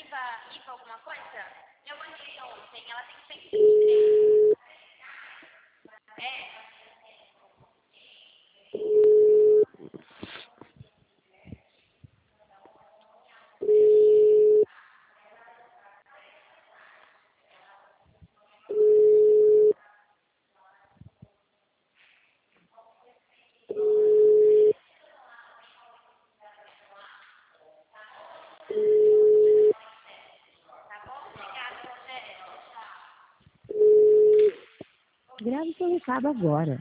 IVA alguma coisa? Eu mandei ontem, ela tem 123. É. Grave seu recado agora.